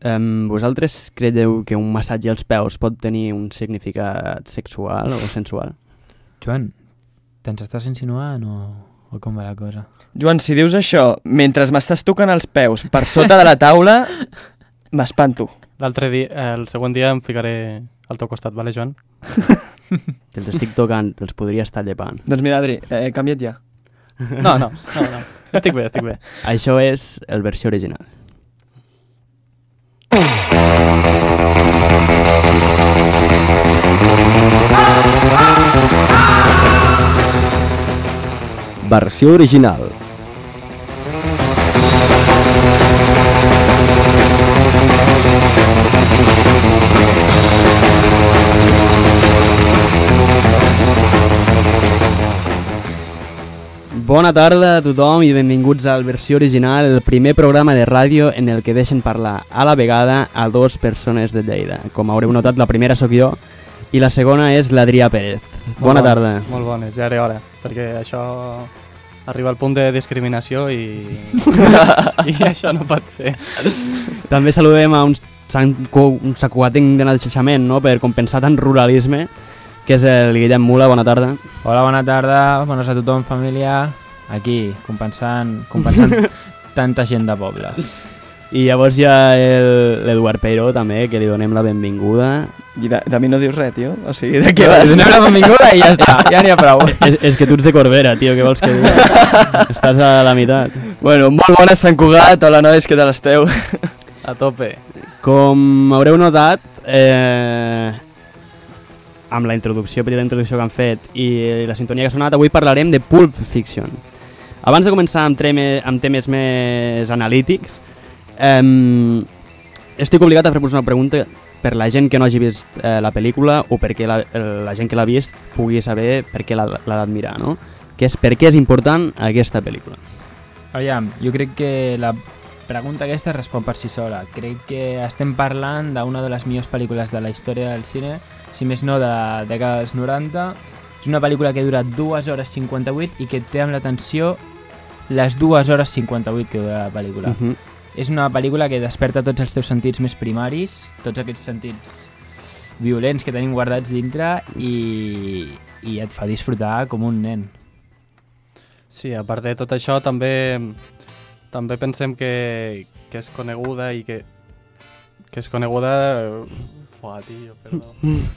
Vosaltres creieu que un massatge als peus pot tenir un significat sexual o sensual? Joan, te'ns estàs insinuant o com va la cosa? Joan, si dius això mentre m'estàs tocant els peus per sota de la taula, m'espanto. El següent dia em ficaré al teu costat, vale, Joan? Que els estic tocant, els podria estar llepant. Doncs mira, Adri, canvia't ja. No. Estic bé. Això és el versió original. Versió original. Bona tarda a tothom i benvinguts al versió original, el primer programa de ràdio en el que deixen parlar a la vegada a dos persones de Lleida. Com haureu notat, la primera sóc jo i la segona és l'Adrià Pérez. Bona tarda. Molt bones, ja era hora, perquè això arriba al punt de discriminació i això no pot ser. També saludem a un sacuatenc de naixement, no?, per compensar tant ruralisme, que és el Guillem Mula. Bona tarda. Hola, bona tarda, bones a tothom, família. Aquí, compensant tanta gent de poble. I llavors hi ha l'Eduard Peiró, també, que li donem la benvinguda. I de mi no dius res, tio? O sigui, de què vas? Li donem la benvinguda i ja està, ja n'hi ha prou. És que tu ets de Corbera, tio, què vols que digui? Estàs a la meitat. Bueno, molt bona, Sant Cugat. Hola, nois, què tal esteu? A tope. Com haureu notat, amb la petita introducció que han fet i la sintonia que ha sonat, avui parlarem de Pulp Fiction. Abans de començar amb temes més analítics, estic obligat a fer-vos una pregunta per la gent que no hagi vist la pel·lícula o perquè la gent que l'ha vist pugui saber per què l'ha d'admirar, no? Que és per què és important aquesta pel·lícula. Aviam, jo crec que la pregunta aquesta respon per si sola. Crec que estem parlant d'una de les millors pel·lícules de la història del cine, si més no de la dècada dels 90. És una pel·lícula que dura 2 hores 58 i que té amb l'atenció les 2 hores 58 que dura la pel·lícula. És una pel·lícula que desperta tots els teus sentits més primaris, tots aquests sentits violents que tenim guardats dintre i et fa disfrutar com un nen. Sí, a part de tot això, també pensem que és coneguda i que és coneguda... Fuà, tio, perdó.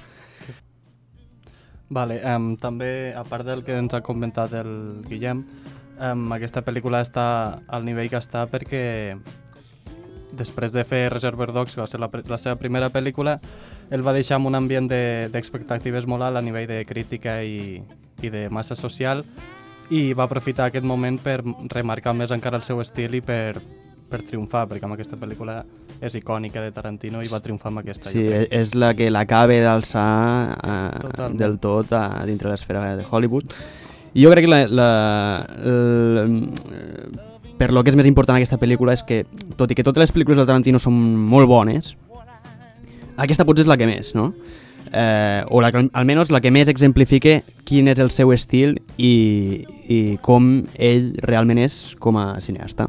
Vale, també, a part del que ens ha comentat el Guillem, aquesta pel·lícula està al nivell que està perquè després de fer Reservoir Dogs, que va ser la seva primera pel·lícula, ell va deixar amb un ambient d'expectatives molt alt a nivell de crítica i de massa social, i va aprofitar aquest moment per remarcar més encara el seu estil i per triomfar, perquè amb aquesta pel·lícula és icònica de Tarantino i va triomfar amb aquesta. Sí, és la que l'acabe d'alçar del tot dintre l'esfera de Hollywood. I jo crec que per lo que és més important aquesta pel·lícula és que, tot i que totes les pel·lícules de Tarantino són molt bones, aquesta potser és la que més, no? O almenys la que més exemplifica quin és el seu estil i com ell realment és com a cineasta.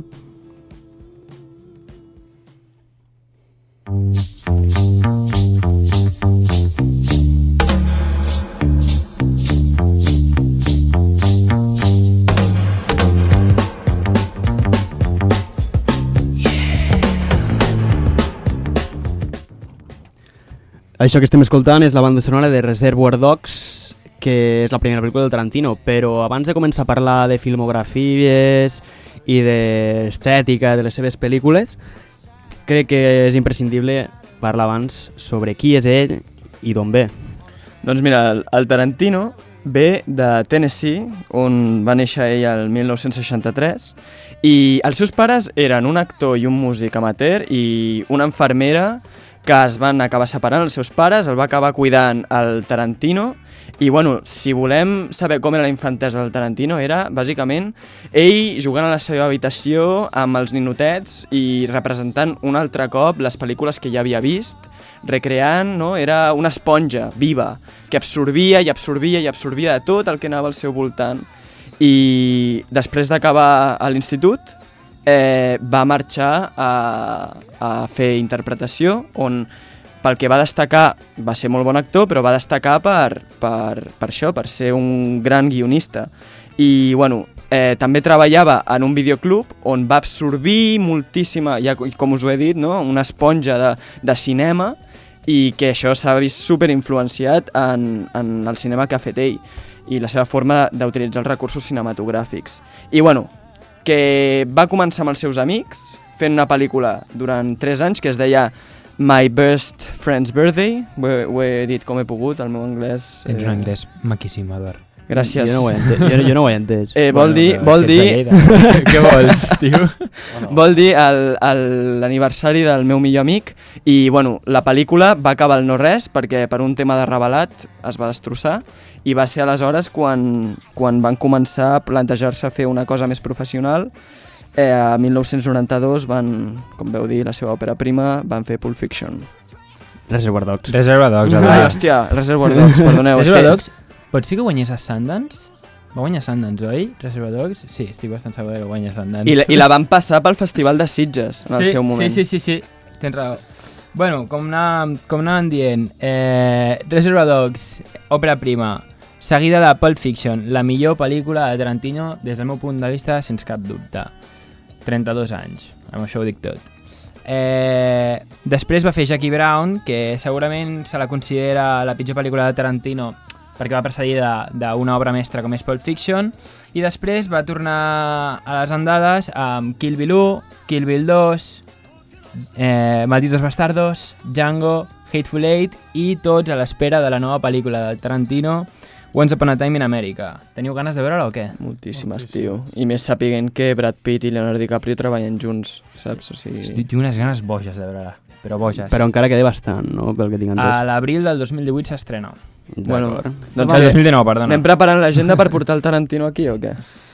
Això que estem escoltant és la banda sonora de Reservoir Dogs, que és la primera pel·lícula del Tarantino, però abans de començar a parlar de filmografies i d'estètica de les seves pel·lícules, crec que és imprescindible parlar abans sobre qui és ell i d'on ve. Doncs mira, el Tarantino ve de Tennessee, on va néixer ell el 1963, i els seus pares eren un actor i un músic amateur i una infermera que es van acabar separant. Els seus pares el va acabar cuidant el Tarantino i, bueno, si volem saber com era la infantesa del Tarantino, era, bàsicament, ell jugant a la seva habitació amb els ninotets i representant un altre cop les pel·lícules que ja havia vist, recreant, no? Era una esponja viva que absorbia i absorbia i absorbia de tot el que anava al seu voltant. I després d'acabar a l'institut, va marxar a fer interpretació, on pel que va destacar, va ser molt bon actor, però va destacar per això, per ser un gran guionista. I, bueno, també treballava en un videoclub on va absorbir moltíssima, ja com us ho he dit, no? Una esponja de cinema, i que això s'ha vist superinfluenciat en el cinema que ha fet ell i la seva forma d'utilitzar els recursos cinematogràfics. I, bueno, que va començar amb els seus amics fent una pel·lícula durant 3 anys que es deia My Best Friend's Birthday. Ho he dit com he pogut, el meu anglès... Tens un anglès maquíssim, Eduard. Gràcies. Jo no ho he entès. Vol dir... Què vols, tio? Vol dir l'aniversari del meu millor amic i, bueno, la pel·lícula va acabar al no res perquè per un tema de revelat es va destrossar i va ser aleshores quan van començar a plantejar-se fer una cosa més professional. A 1992 van, com veu dir, la seva òpera prima, van fer Pulp Fiction. Reservoir Dogs. Reservoir Dogs, Ai, Eduard. hòstia, Reservoir Dogs, perdoneu. Reservoir Dogs, pot ser que guanyés a Sundance? Va guanyar Sundance, oi? Reservoir Dogs? Sí, estic bastant segur que guanya Sundance. I la van passar pel Festival de Sitges en el seu moment. Sí, tens raó. Bueno, com anàvem dient, Reservoir Dogs, òpera prima, seguida de Pulp Fiction, la millor pel·lícula de Tarantino des del meu punt de vista, sense cap dubte. 32 anys, amb això ho dic tot. Després va fer Jackie Brown, que segurament se la considera la pitjor pel·lícula de Tarantino perquè va precedida d'una obra mestra com és Pulp Fiction, i després va tornar a les andades amb Kill Bill 1, Kill Bill 2, Malditos Bastardos, Django, Hateful Eight i tots a l'espera de la nova pel·lícula de Tarantino, Once Upon a Time in America. Teniu ganes de veure-la o què? Moltíssimes, tio. I més sapiguent que Brad Pitt i Leonardo DiCaprio treballen junts, saps? O sigui... Tinc unes ganes boges de veure-la, però boges. Però encara queda bastant, no?, pel que tinc entès. A l'abril del 2018 s'estrena. Bueno, Doncs el 2019, perdona. Anem preparant l'agenda per portar el Tarantino aquí o què?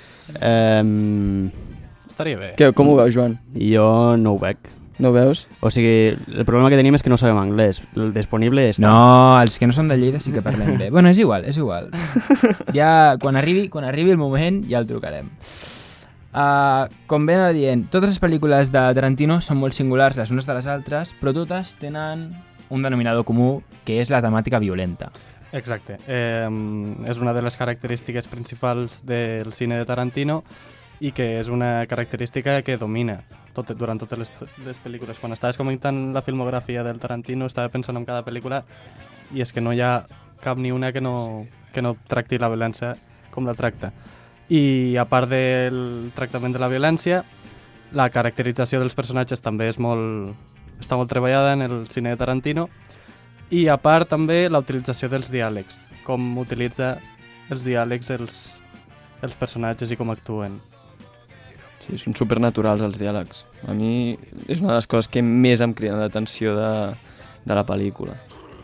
Estaria bé. Com ho veus, Joan? Jo no ho veig. No ho veus? O sigui, el problema que tenim és que no sabem anglès. El disponible està... No, els que no són de Lleida sí que parlem bé. Bueno, és igual. Ja, quan arribi el moment, ja el trucarem. Com ben dient, totes les pel·lícules de Tarantino són molt singulars les unes de les altres, però totes tenen un denominador comú, que és la temàtica violenta. Exacte. És una de les característiques principals del cine de Tarantino i que és una característica que domina durant totes les pel·lícules. Quan estaves comentant la filmografia del Tarantino, estava pensant en cada pel·lícula i és que no hi ha cap ni una que no tracti la violència com la tracta. I a part del tractament de la violència, la caracterització dels personatges també està molt treballada en el cine de Tarantino, i a part també la utilització dels diàlegs, com utilitza els diàlegs els personatges i com actuen. Sí, són supernaturals els diàlegs. A mi és una de les coses que més em criden l'atenció de la pel·lícula.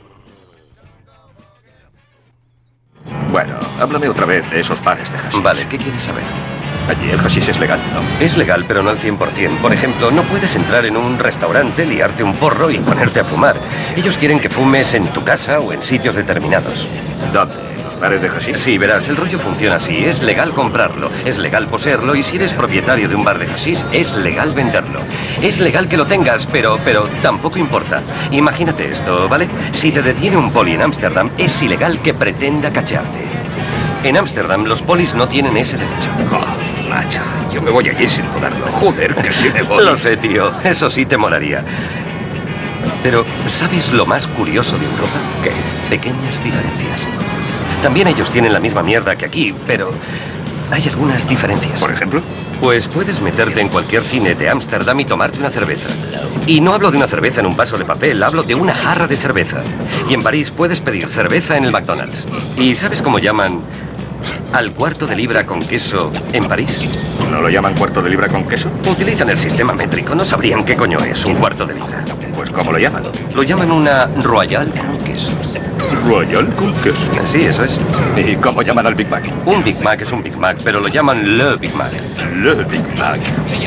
Bueno, háblame otra vez de esos bares de hashish. Vale, ¿qué quieres saber? Allí el hashish es legal, ¿no? Es legal, pero no al 100%. Por ejemplo, no puedes entrar en un restaurante, liarte un porro y ponerte a fumar. Ellos quieren que fumes en tu casa o en sitios determinados. ¿Dónde? ¿Los bares de hashish? Sí, verás, el rollo funciona así. Es legal comprarlo, es legal poseerlo y si eres propietario de un bar de hashish, es legal venderlo. Es legal que lo tengas, pero tampoco importa. Imagínate esto, ¿vale? Si te detiene un poli en Ámsterdam, es ilegal que pretenda cachearte. En Ámsterdam los polis no tienen ese derecho. Oh, macho, yo me voy allí sin dudarlo. Joder, que sí me voy. Lo sé, tío. Eso sí te molaría. Pero, ¿sabes lo más curioso de Europa? ¿Qué? Pequeñas diferencias. También ellos tienen la misma mierda que aquí, pero hay algunas diferencias. ¿Por ejemplo? Pues puedes meterte en cualquier cine de Ámsterdam y tomarte una cerveza. Y no hablo de una cerveza en un vaso de papel, hablo de una jarra de cerveza. Y en París puedes pedir cerveza en el McDonald's. ¿Y sabes cómo llaman al cuarto de libra con queso en París? ¿No lo llaman cuarto de libra con queso? Utilizan el sistema métrico, no sabrían qué coño es un cuarto de libra. Pues ¿cómo lo llaman? Lo llaman una Royal con queso. Royal con queso. Sí, eso es. ¿Y cómo llaman al Big Mac? Un Big Mac es un Big Mac, pero lo llaman Le Big Mac. Le Big Mac.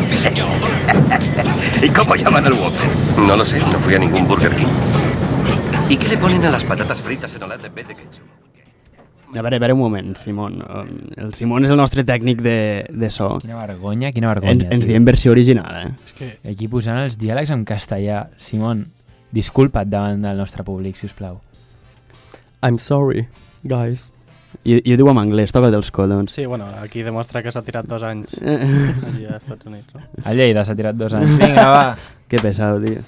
¿Y cómo llaman al Whopper? No lo sé, no fui a ningún Burger King. ¿Y qué le ponen a las patatas fritas en Holanda en vez de ketchup? A veure un moment, Simon. El Simon és el nostre tècnic de so. Quina vergonya, Ens diem versió original, eh? És que Aquí posant els diàlegs en castellà. Simon, disculpa't davant del nostre públic, sisplau. I'm sorry, guys. I ho diu en anglès, toca't els collons. sí, bueno, aquí demostra que s'ha tirat 2 anys allí als Estats Units, no? A Lleida s'ha tirat 2 anys. Vinga, va. Que pesado, tio.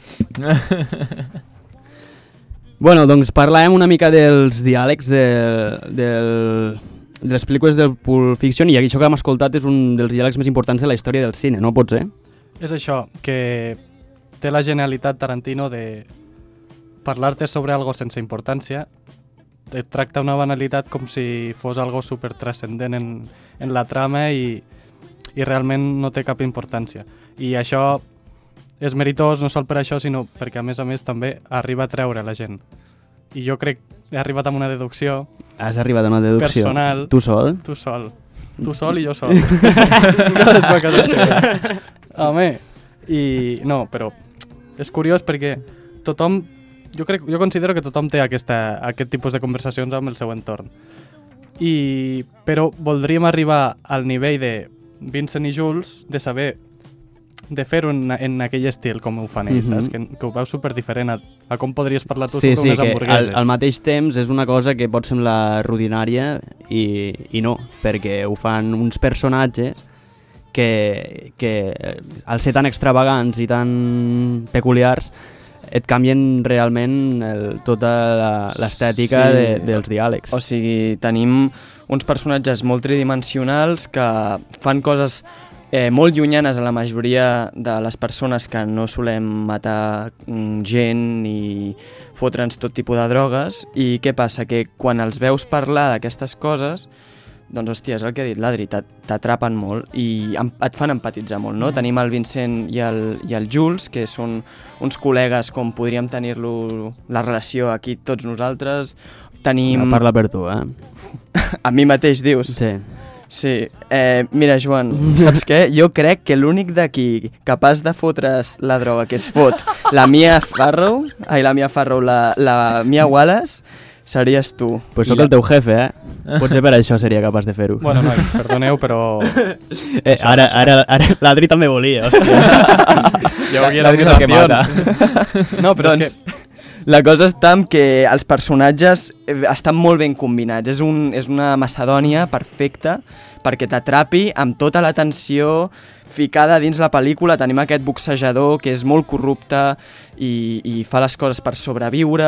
Bueno, doncs parlàvem una mica dels diàlegs de les pel·lícules del Pulp Fiction i això que hem escoltat és un dels diàlegs més importants de la història del cine, no pot ser? És això, que té la genialitat Tarantino de parlar-te sobre algo sense importància, et tracta una banalitat com si fos algo supertranscendent en la trama i realment no té cap importància. I això és meritós no sol per això, sinó perquè a més també arriba a treure la gent. I jo crec que he arribat amb una deducció Has arribat a una deducció. personal. Tu sol? Tu sol. Tu sol i jo sol. Cadascú a casa seva. Home, i no, però és curiós perquè tothom, jo considero que tothom té aquest tipus de conversacions amb el seu entorn. Però voldríem arribar al nivell de Vincent i Jules de saber de fer-ho en aquell estil com ho fan ells, saps? Que ho veus superdiferent a com podries parlar tu sobre unes hamburgueses. Que al mateix temps és una cosa que pot semblar rutinària i no, perquè ho fan uns personatges que al ser tan extravagants i tan peculiars et canvien realment tota l'estètica dels diàlegs. O sigui, tenim uns personatges molt tridimensionals que fan coses molt llunyanes a la majoria de les persones que no solem matar gent ni fotre'ns tot tipus de drogues. I què passa? Que quan els veus parlar d'aquestes coses, doncs, hòstia, és el que ha dit l'Adri, t'atrapen molt i et fan empatitzar molt, no? Tenim el Vincent i el Jules, que són uns col·legues com podríem tenir-lo la relació aquí tots nosaltres. Tenim... Parla per tu, eh? A mi mateix dius? Sí. Sí. Mira, Joan, saps què? Jo crec que l'únic d'aquí capaç de fotre's la droga que es fot la Mia Farrow, la Mia Wallace, series tu. Pues sóc el teu jefe, eh? Potser per això seria capaç de fer-ho. Bueno, nois, perdoneu, però... Ara l'Adri també volia, hòstia. Jo aquí L'Adri és el que mata. No, però Doncs, és que... la cosa està en que els personatges estan molt ben combinats. És una macedònia perfecta perquè t'atrapi amb tota la tensió ficada dins la pel·lícula. Tenim aquest boxejador que és molt corrupte i fa les coses per sobreviure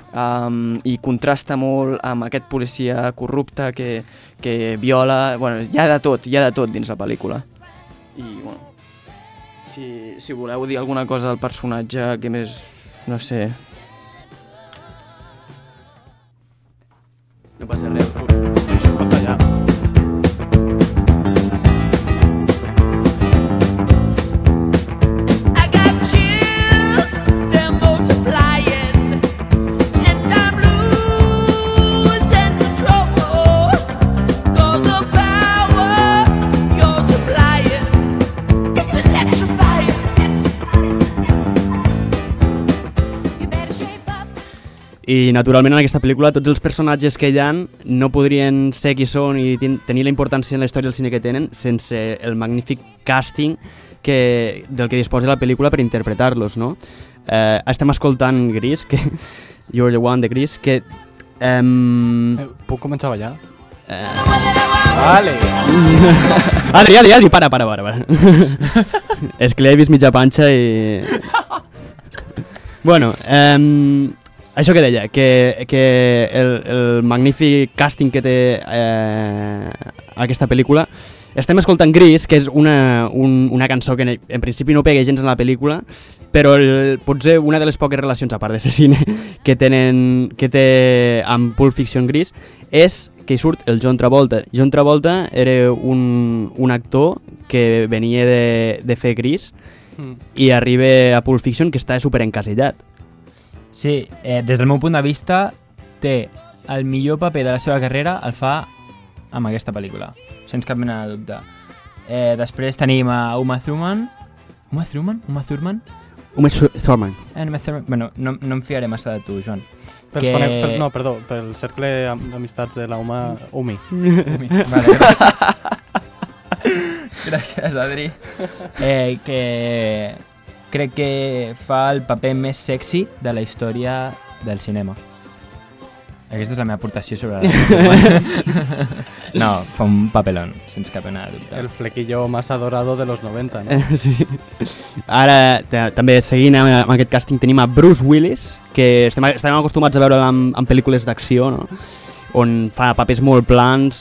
i contrasta molt amb aquest policia corrupte que viola... Bueno, hi ha de tot dins la pel·lícula. I, bueno, si voleu dir alguna cosa del personatge que més... no sé... No passa res. Pot tallar. I naturalment en aquesta pel·lícula tots els personatges que hi ha no podrien ser qui són i tenir la importància en la història del cine que tenen sense el magnífic càsting del que disposa la pel·lícula per interpretar-los, no? Estem escoltant Gris, que You're the One de Gris, que... Puc començar a ballar? Vale. Adri, para. És que li he vist mitja panxa i... Bueno, això que deia, que el magnífic càsting que té aquesta pel·lícula. Estem escoltant Gris, que és una cançó que en principi no pega gens en la pel·lícula, però potser una de les poques relacions, a part de ser cine, que té amb Pulp Fiction Gris, és que hi surt el John Travolta. John Travolta era un actor que venia de fer Gris i arriba a Pulp Fiction que està superencasillat. Sí, des del meu punt de vista té el millor paper de la seva carrera, el fa amb aquesta pel·lícula, sense cap mena de dubte. Després tenim a Uma Thurman. Uma Thurman? Uma Thurman. Bueno, no em fiaré massa de tu, Joan. Pel cercle d'amistats de la Umi. Vale, gràcies, Adri. Que crec que fa el paper més sexy de la història del cinema. Aquesta és la meva aportació sobre la... No, fa un papelón, sense cap mena de dubte. El flequillo más adorado de los 90, no? Sí. Ara, també seguint amb aquest càsting, tenim a Bruce Willis, que estem acostumats a veure en pel·lícules d'acció, no? On fa papers molt plans,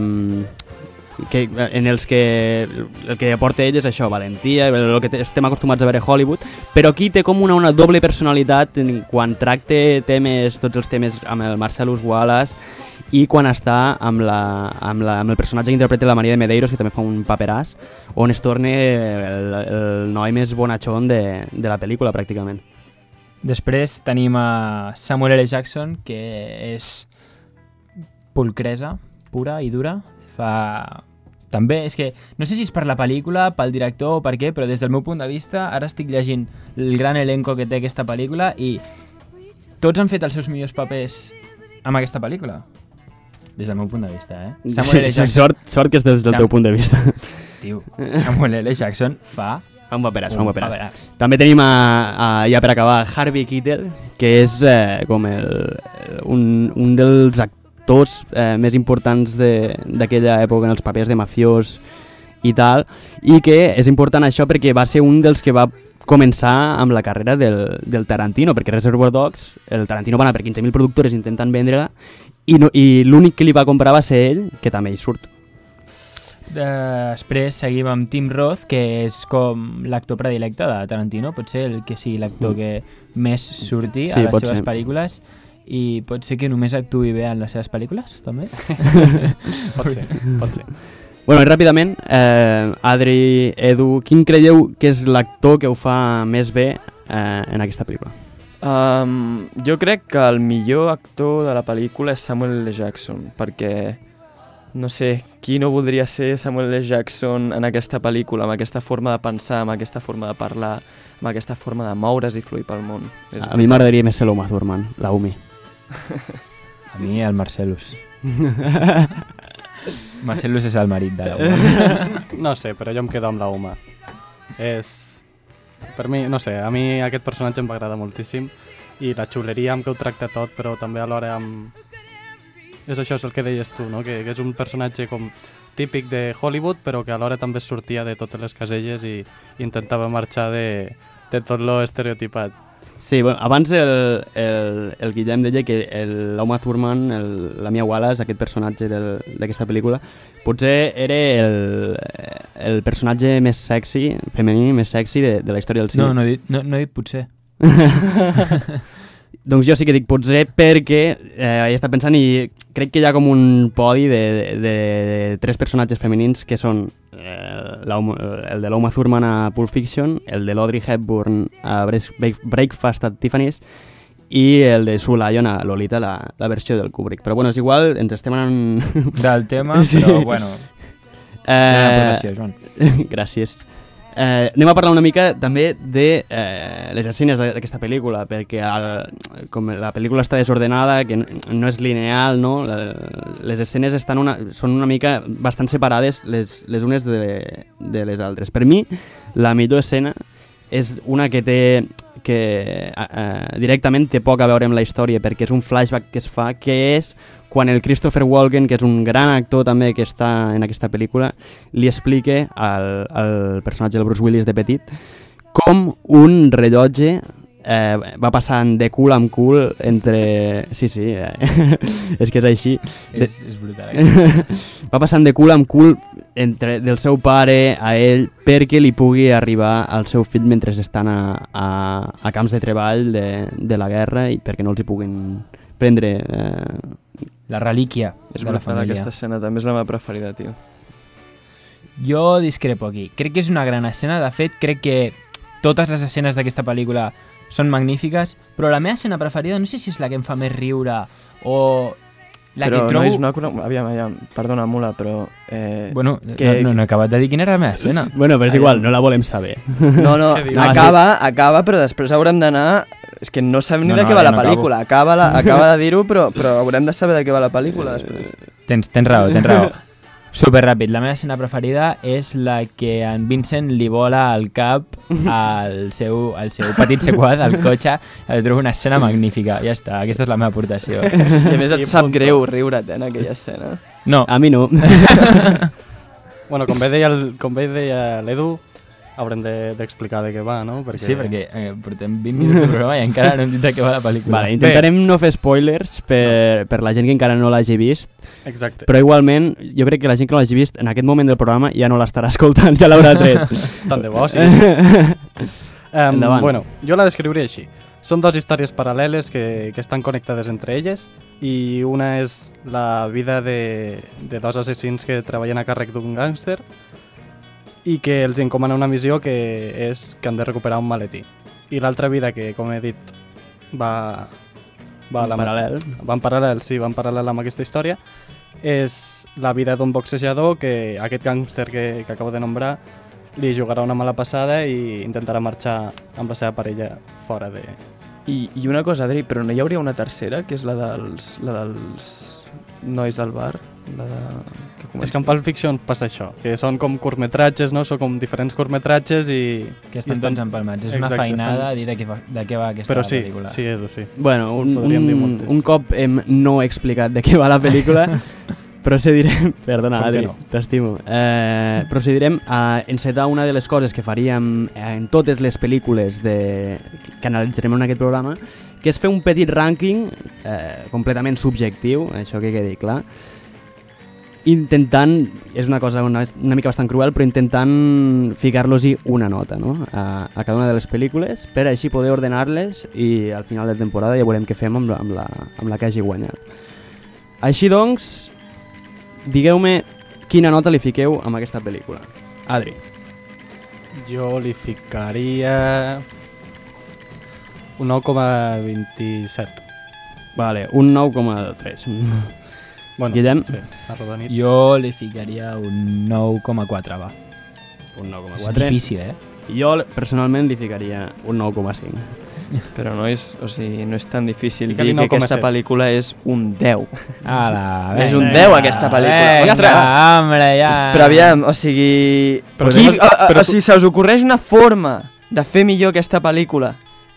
en els que el que aporta ell és això, valentia, el que estem acostumats a veure a Hollywood, però aquí té com una doble personalitat quan tracta tots els temes amb el Marcellus Wallace i quan està amb el personatge que interpreta la Maria de Medeiros, que també fa un paperàs, on es torna el noi més bonachón de la pel·lícula, pràcticament. Després tenim a Samuel L. Jackson, que és pulcresa, pura i dura. També, és que no sé si és per la pel·lícula, pel director o per què, però des del meu punt de vista ara estic llegint el gran elenco que té aquesta pel·lícula i tots han fet els seus millors papers amb aquesta pel·lícula. Des del meu punt de vista, Samuel L. Jackson... Sort que és des del teu punt de vista. Tio, Samuel L. Jackson fa un paperàs. També tenim, ja per acabar, Harvey Keitel, que és com un dels actors més importants d'aquella època en els papers de mafiós i tal, i que és important això perquè va ser un dels que va començar amb la carrera del Tarantino, perquè Reservoir Dogs, el Tarantino va anar per 15.000 productores intentant vendre-la i l'únic que li va comprar va ser ell, que també hi surt. Després seguim amb Tim Roth, que és com l'actor predilecte de Tarantino, pot ser el que sigui l'actor que més surti a les seves pel·lícules. I pot ser que només actuï bé en les seves pel·lícules, també? Pot ser. Bueno, i ràpidament, Adri, Edu, quin creieu que és l'actor que ho fa més bé en aquesta pel·lícula? Jo crec que el millor actor de la pel·lícula és Samuel L. Jackson, perquè, no sé, qui no voldria ser Samuel L. Jackson en aquesta pel·lícula, amb aquesta forma de pensar, amb aquesta forma de parlar, amb aquesta forma de moure's i fluir pel món. A mi m'agradaria més ser l'Uma Thurman, la Umi. A mi el Marcellus. Marcellus és el marit de la Uma. No sé, però jo em quedo amb la Uma. Per mi, no sé, a mi aquest personatge em va agradar moltíssim i la xuleria amb què ho tracta tot, però també alhora amb... És això, és el que deies tu, no? Que és un personatge com típic de Hollywood, però que alhora també sortia de totes les caselles i intentava marxar de tot lo estereotipat. Sí, bueno, abans el Guillem deia que l'Uma Thurman, la Mia Wallace, aquest personatge d'aquesta pel·lícula, potser era el personatge més sexy, femení, més sexy de la història del cine. No he dit potser. Doncs jo sí que dic potser perquè he estat pensant i crec que hi ha com un podi de tres personatges femenins que són el de l'Uma Thurman a Pulp Fiction, el de l'Audrey Hepburn a Breakfast at Tiffany's i el de Sue Lyon a Lolita, la versió del Kubrick. Però bueno, és igual, ens estem anant... Del tema, sí. Però bueno... aportació, Joan. Gràcies. Anem a parlar una mica també de les escenes d'aquesta pel·lícula, perquè com la pel·lícula està desordenada, que no és lineal, no? Les escenes són una mica bastant separades les unes de les altres. Per mi, la millor escena és una que directament té poc a veure amb la història, perquè és un flashback que es fa, que és quan el Christopher Walken, que és un gran actor també que està en aquesta pel·lícula, li explica al personatge del Bruce Willis de petit com un rellotge va passant de cul en cul entre... Sí, és que és així. És brutal. Va passant de cul en cul del seu pare a ell perquè li pugui arribar al seu fill mentre estan a camps de treball de la guerra i perquè no els hi puguin prendre... La relíquia és de la família. Aquesta escena també és la meva preferida, tio. Jo discrepo aquí. Crec que és una gran escena. De fet, crec que totes les escenes d'aquesta pel·lícula són magnífiques, però la meva escena preferida no sé si és la que em fa més riure o la però que trobo... Però no, aviam, perdona, Mula, però... Bueno, no he acabat de dir quina era la meva escena. Bueno, però és igual, no la volem saber. No, acaba, però després haurem d'anar És que no sabem ni No, de no, què va ja la no pel·lícula. Acaba de dir-ho, però haurem de saber de què va la pel·lícula després. Tens raó. Super ràpid. La meva escena preferida és la que en Vincent li vola al cap al seu petit sequad, al cotxe. Trobo una escena magnífica. Ja està, aquesta és la meva aportació. I a més et sap greu riure't en aquella escena. No, A mi no. Bueno, com bé deia l'Edu, haurem d'explicar de què va, no? sí, perquè portem 20 minuts de programa i encara no hem dit de què va la pel·lícula. Vale, intentarem no fer spoilers per la gent que encara no l'hagi vist, Exacte. però igualment jo crec que la gent que no l'hagi vist en aquest moment del programa ja no l'estarà escoltant, ja l'haurà tret. Tant de bo, sí. Endavant. Bueno, jo la descriuré així. Són dues històries paral·leles que estan connectades entre elles i una és la vida de dos assassins que treballen a càrrec d'un gàngster i que els encomana una missió que és que han de recuperar un maletí. I l'altra vida que, com he dit, va En paral·lel. va en paral·lel amb aquesta història, és la vida d'un boxejador que aquest gàngster que acabo de nombrar li jugarà una mala passada i intentarà marxar amb la seva parella fora de... I una cosa, Adri, però no hi hauria una tercera, que és la dels nois del bar? És que en Pulp Fiction passa això, que són com curtmetratges, no? Són com diferents curtmetratges i... Que estan tots empalmats. És una Exacte, feinada dir de què va aquesta Però sí, pel·lícula. sí, Edu, sí. Bueno, Podríem dir moltes. un cop hem no explicat de què va la pel·lícula, procedirem... Perdona, Com que Adri, no? t'estimo. Procedirem a encetar una de les coses que faríem en totes les pel·lícules que analitzarem en aquest programa, que és fer un petit rànquing completament subjectiu, això que quedi clar, intentant, és una cosa una mica bastant cruel, però intentant ficar-los-hi una nota, no? a cada una de les pel·lícules, per així poder ordenar-les i al final de temporada ja veurem què fem amb la que hagi guanyat. Així doncs, digueu-me quina nota li fiqueu amb aquesta pel·lícula. Adri. Jo li ficaria un 9,27. Vale, un 9,3. Bueno, Guillem? sí, arrodonit. Jo li ficaria un 9,4, va. Un És 9,4. difícil, Jo personalment li ficaria un 9,5. Però no és tan difícil dir Fica-li que aquesta 9,7. pel·lícula és un 10. És És un 10 aquesta pel·lícula. Ostres! Hombre, ja. Però aviam, o sigui... Però si se us ocorreix una forma de fer millor aquesta pel·lícula...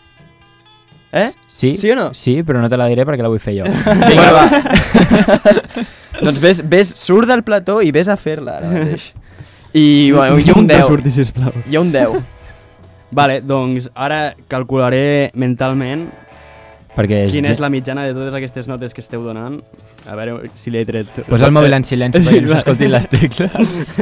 Sí? Sí o no? Sí, però no te la diré perquè la vull fer jo. Vinga, va. Doncs surt del plató i ves a fer-la ara mateix. I, bueno, jo un 10. Surti, sisplau. Jo un 10. Vale, doncs ara calcularé mentalment Perquè quina és la mitjana de totes aquestes notes que esteu donant. A veure si l'he tret. Posa el mòbil en silenci perquè no s'escoltin les tecles.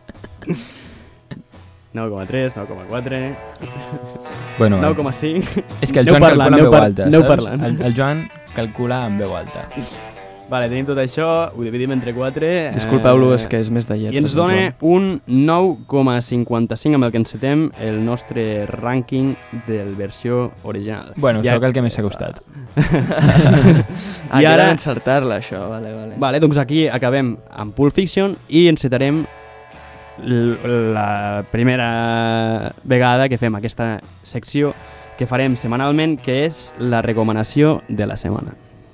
9,3, 9,4, Bueno, 9,5... és que el Aneu Joan parlant, calcula en aneu veu alta, aneu saps? parlant. El Joan calcula en veu alta. Vale, tenim tot això, ho dividim entre 4... Disculpeu-lo, és que és més de lletres. I ens dona un 9,55 amb el que encetem el nostre rànquing del versió original. Bueno, Ja- sóc el que més s'ha costat. I I ara ara- encertar-la, això. Vale. Vale, doncs aquí acabem amb Pulp Fiction i encetarem la primera vegada que fem aquesta secció que farem setmanalment, que és la recomanació de la setmana.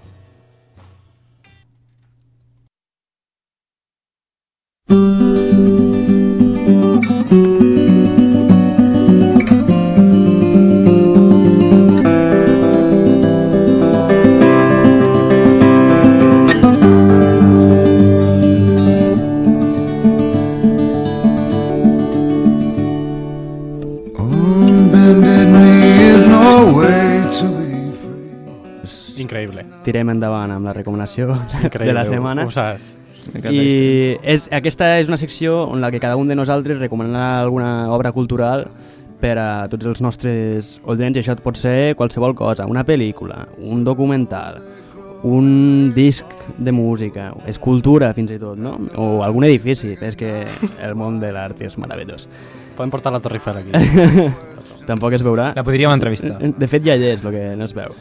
Increïble. Tirem endavant amb la recomanació Increïble. de la setmana. Ho saps. I aquesta és una secció on la que cada un de nosaltres recomanarà alguna obra cultural per a tots els nostres oients, i això pot ser qualsevol cosa, una pel·lícula, un documental, un disc de música, escultura fins i tot, no? O algun edifici, és que el món de l'art és meravellós. Podem portar la Torre Eiffel aquí. Tampoc es veurà. La podríem entrevistar. De fet ja hi és, el que no es veu.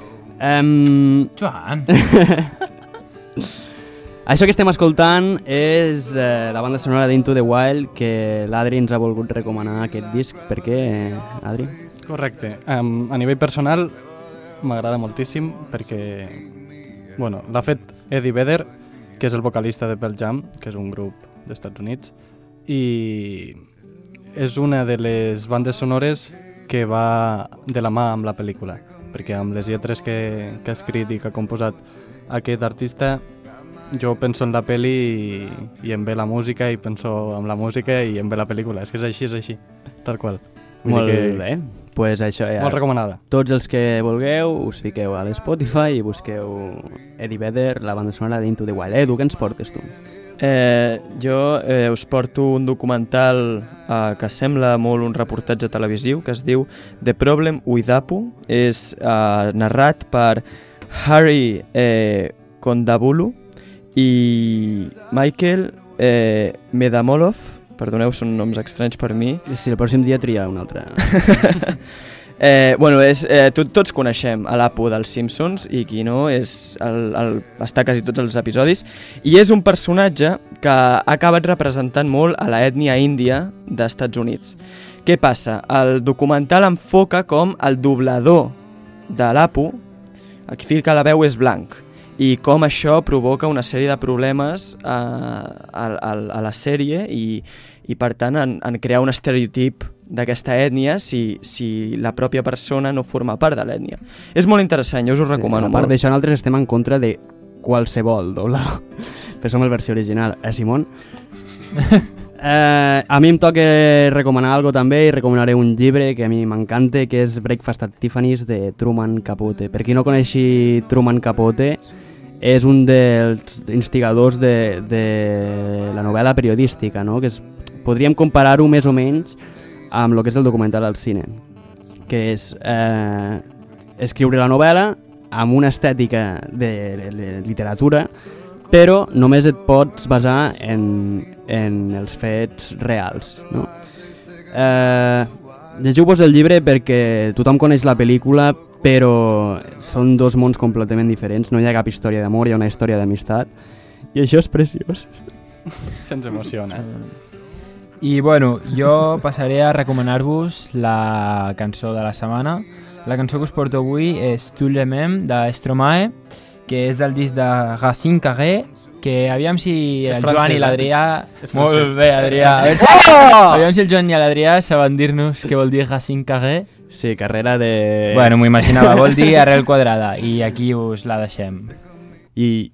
Joan! Això que estem escoltant és la banda sonora d'Into the Wild, que l'Adri ens ha volgut recomanar aquest disc. Per què, Adri? Correcte. A nivell personal, m'agrada moltíssim perquè bueno, l'ha fet Eddie Vedder, que és el vocalista de Pearl Jam, que és un grup dels Estats Units, i és una de les bandes sonores que va de la mà amb la pel·lícula, perquè amb les lletres que ha escrit i que ha composat aquest artista, jo penso en la pel·li i em ve la música, i penso en la música i em ve la pel·lícula. És que és així, tal qual. Molt bé, pues això ja. Molt recomanada. Tots els que vulgueu us fiqueu a l'Spotify i busqueu Eddie Vedder, la banda sonora d'Into the Wild. Edu, què ens portes tu? Jo us porto un documental que sembla molt un reportatge televisiu que es diu The Problem with Apu. És narrat per Harry Kondabolu i Michael Medamolov. Perdoneu, són noms estranys per mi. Si el pròxim dia tria un altre. Tots coneixem a l'Apu dels Simpsons i qui no està quasi tots els episodis, i és un personatge que ha acabat representant molt a l'ètnia índia dels Estats Units. Què passa? El documental enfoca com el doblador de l'Apu, el fill que la veu és blanc, i com això provoca una sèrie de problemes a la sèrie i per tant en crear un estereotip d'aquesta ètnia si la pròpia persona no forma part de l'ètnia. És molt interessant, jo us ho recomano molt. A part molt. d'això, nosaltres estem en contra de qualsevol doblador, però som la versió original. Simón? A mi em toca recomanar alguna cosa també, i recomanaré un llibre que a mi m'encanta, que és Breakfast at Tiffany's de Truman Capote. Per qui no coneixi Truman Capote, és un dels instigadors de la novel·la periodística, no? Que podríem comparar-ho més o menys amb el que és el documental al cine, que és escriure la novel·la amb una estètica de literatura, però només et pots basar en els fets reals, no? Llegiu-vos el llibre perquè tothom coneix la pel·lícula, però són dos mons completament diferents, no hi ha cap història d'amor, hi ha una història d'amistat, i això és preciós. Se'ns emociona. I bueno, jo passaré a recomanar-vos la cançó de la setmana. La cançó que us porto avui és Tu le mem de Stromae, que és del disc de Racine Carré, que aviam si el Joan i l'Adrià... Molt bé, Adrià. Aviam si el Joan i l'Adrià saben dir-nos què vol dir Racine Carré. Sí, carrera de... Bueno, m'ho imaginava, vol dir arrel quadrada, i aquí us la deixem. I...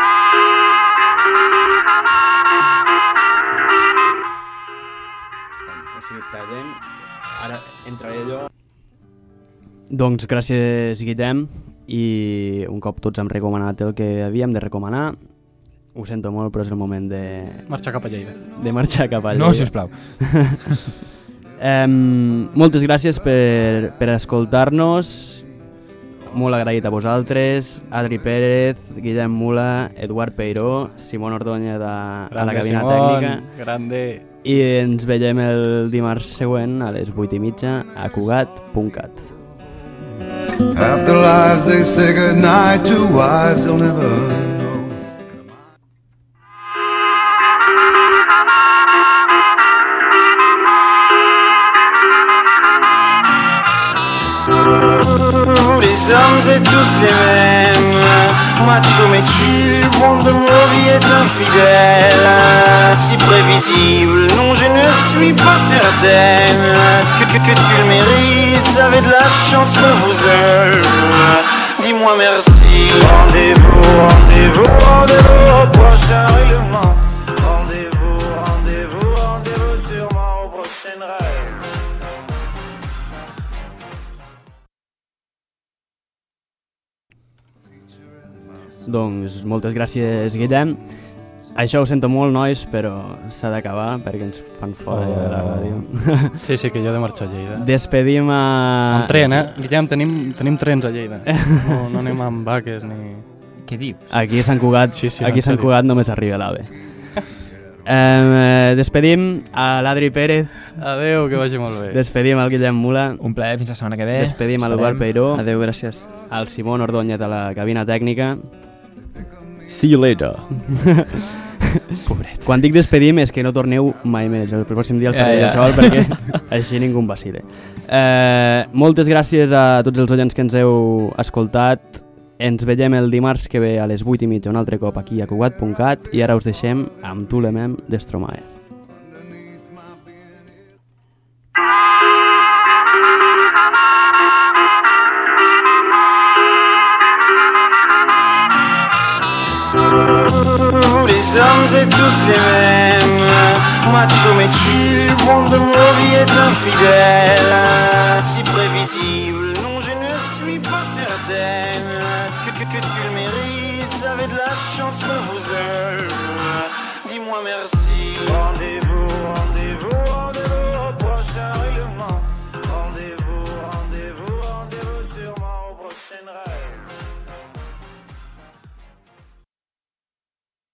Ara entraré jo. Doncs gràcies, Guillem, i un cop tots hem recomanat el que havíem de recomanar, ho sento molt, però és el moment de... Marxar cap a Lleida. De marxar cap a Lleida. No, sisplau. Moltes gràcies per escoltar-nos, molt agraït a vosaltres, Adri Pérez, Guillem Mula, Eduard Peiró, Simón Ordoña a la cabina tècnica. Grande. I ens veiem el dimarts següent a les 8:30 a Cugat.cat. After lives they say goodnight to wives they'll never know. Vous les hommes êtes tous les mêmes, macho méchu, monde de nos vies est infidèle, si prévisible, non je ne suis pas certaine que tu le mérites, avez de la chance qu'on vous aime, dis-moi merci. Rendez-vous, rendez-vous, rendez-vous au prochain règlement, rendez-vous, rendez-vous, rendez-vous sûrement au prochain rêve. Doncs moltes gràcies, Guillem. Això ho sento molt, nois, però s'ha d'acabar perquè ens fan fora de la ràdio. Sí, que jo he de marxar a Lleida. Despedim a... Amb tren, Guillem, tenim trens a Lleida. No anem amb vaques ni... Què dius? Aquí a Sant Cugat, Sí, aquí a Sant Cugat només arriba l'AVE. Despedim a l'Adri Pérez. Adeu, que vagi molt bé. Despedim al Guillem Mula. Un plaer, fins la setmana que ve. Despedim a l'Eduard Peiró. Adeu, gràcies. Al Simón Ordóñez a la cabina tècnica. See you later. Pobret. Quan dic despedim és que no torneu mai més. El pròxim dia el faré jo sol perquè així ningú em vacile. Moltes gràcies a tots els oients que ens heu escoltat. Ens veiem el dimarts que ve a les 8:30 un altre cop aquí a Cugat.cat i ara us deixem amb Tu Lemem de Stromae. Vous les hommes êtes tous les mêmes, macho métier, monde de nos vies est infidèle, si prévisible, non je ne suis pas certaine que tu le mérites, vous avez de la chance qu'on vous aime, dis-moi merci, rendez-vous